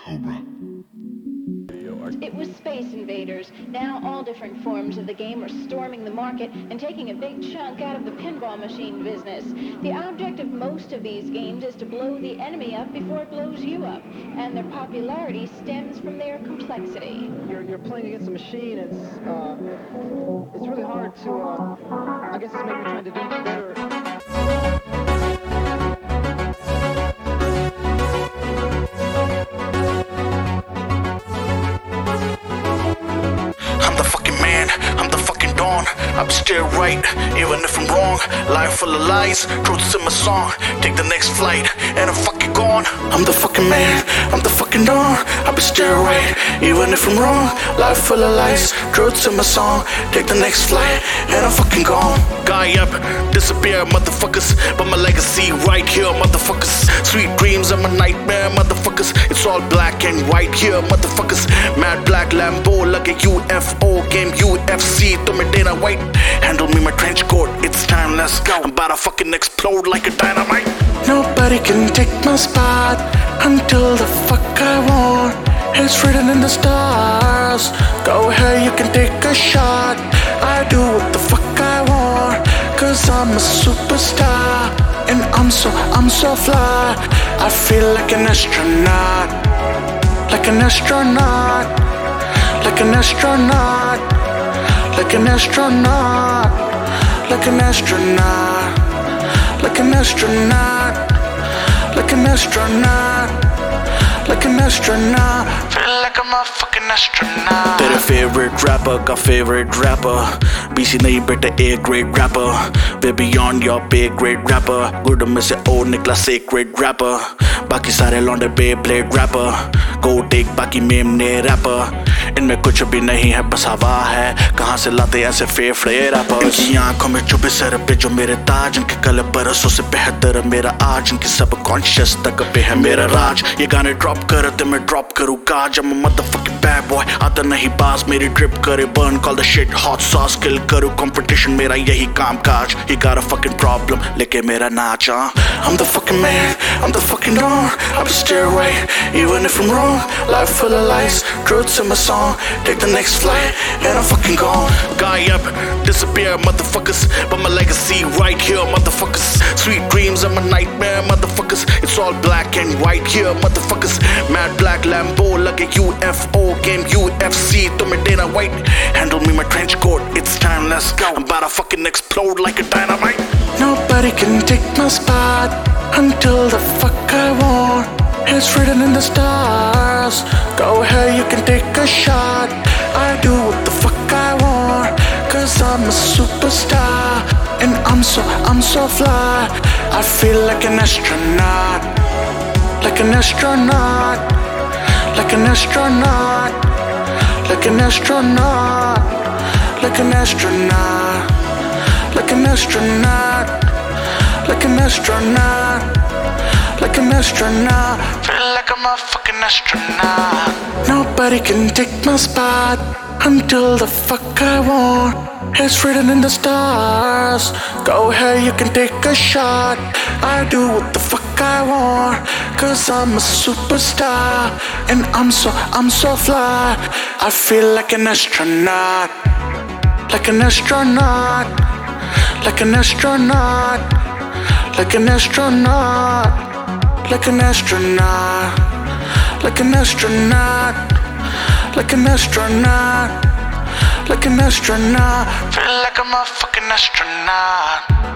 Cobra. It was Space Invaders. Now all different forms of the game are storming the market and taking a big chunk out of the pinball machine business. The object of most of these games is to blow the enemy up before it blows you up, and their popularity stems from their complexity. You're playing against a machine. It's really hard to. I guess it's maybe trying to do better. I'm still right, even if I'm wrong. Life full of lies, truth's in my song. Take the next flight, and I'm fucking gone. I'm the fucking man, I'm the fucking dawn. I'll be still right, even if I'm wrong. Life full of lies, truth's in my song. Take the next flight, and I'm fucking gone. Guy up, disappear, motherfuckers. But my legacy right here, motherfuckers. Sweet dreams are my nightmare, motherfuckers. It's all black and white here, motherfuckers. Mad black Lambo like a UFO game, UFC to me Dana White. Handle me my trench coat, it's time, let's go. I'm about to fucking explode like a dynamite. Nobody can take my spot until the fuck I want. It's written in the stars. Go ahead, you can take a shot. I do what the fuck I want, cause I'm a superstar. And I'm so fly. I feel like an astronaut. Like an astronaut. Like an astronaut. Like an astronaut, like an astronaut, like an astronaut, like an astronaut, like an astronaut. Feel like I'm a fucking astronaut. तेरे favorite rapper का favorite rapper, BC नहीं बेटा A grade rapper. Way beyond your pay grade rapper. Good में से O निकला sacred rapper. बाकी सारे लौंडे Beyblade rapper. Go take बाकी मेम ने rapper. इनमें कुछ भी नहीं है बस हवा है. कहाँ से लाते ऐसे फेफड़े रैपर्स. इनकी आंखों में चुभे सर पे जो मेरे ताज. इनके कल बरसों से बेहतर मेरा आज. इनकी सबकॉन्शियस तक पे है मेरा राज. ये गाने ड्रॉप करते मैं ड्रॉप करूँगा. जब मैं motherfucking bad boy आता नहीं बाज. मेरी ड्रिप करे burn call the shit hot sauce. किल करूँ competition मेरा यही काम काज. You got a fucking problem लेके मेरा नाच. I'm the fucking man, I'm the fucking dawn. I'm still right, even if I'm wrong. Life full of lies, truth's in my song. Take the next flight, and I'm fucking gone. Guy up, disappear, motherfuckers. But my legacy right here, motherfuckers. Sweet dreams are my nightmare, motherfuckers. It's all black and white here, motherfuckers. Mad black Lambo like a UFO game, UFC to me Dana White. Handle me my trench coat, it's time, let's go. I'm about to fucking explode like a dynamite. Nobody can take my spot until the fuck I want. It's written in the stars. Go ahead, you can take a shot. I do what the fuck I want, cause I'm a superstar. And I'm so fly. I feel like an astronaut. Like an astronaut. Like an astronaut. Like an astronaut. Like an astronaut. Like an astronaut. Like an astronaut. Like an astronaut. Feel like I'm a fucking astronaut. Nobody can take my spot until the fuck I want. It's written in the stars. Go ahead, you can take a shot. I do what the fuck I want, cause I'm a superstar. And I'm so fly. I feel like an astronaut. Like an astronaut. Like an astronaut. Like an astronaut. Like an astronaut, like an astronaut, like an astronaut, like an astronaut. Feel like I'm a fucking astronaut.